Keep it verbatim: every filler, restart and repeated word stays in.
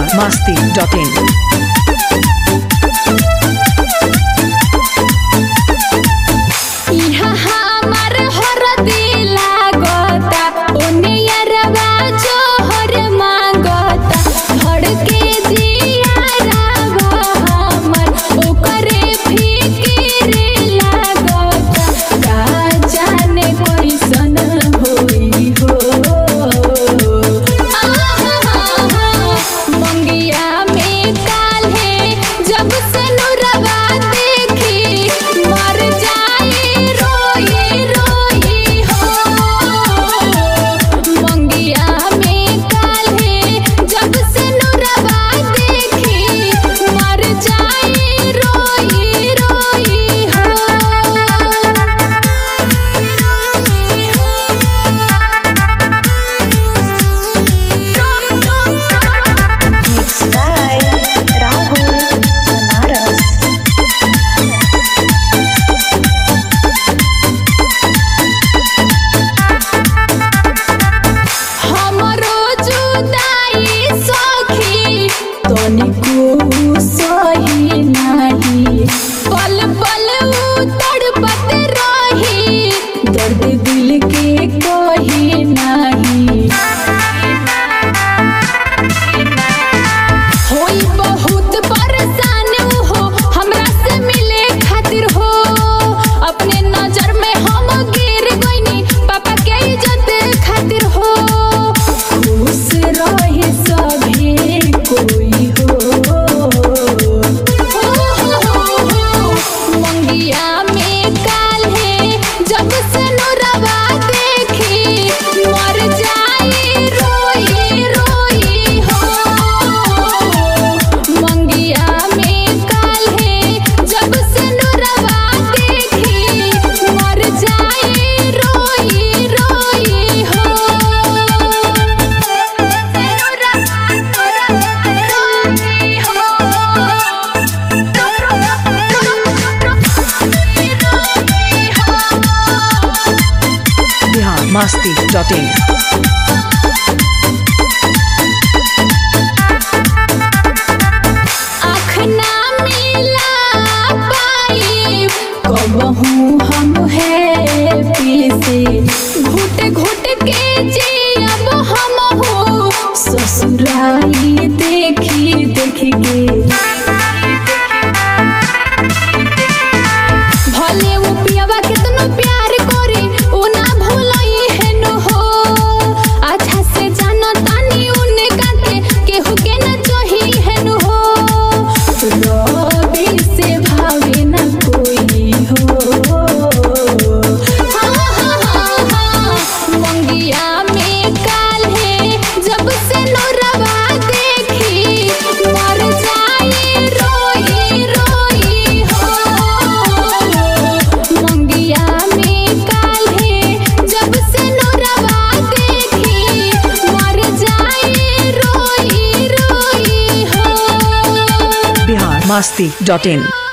Bihar Masti dot in. Masti dot in. हम है पीसे घुट घुट के जी अब हम हो ससुराई देखी देख के भले वो पियावा कितनो प्यार करे वो ना भूलई है न हो अच्छा से जानो तानी उने काके केहू के ना चाही है न हो रबी से भावे ना कोई हो मस्ती डॉट इन।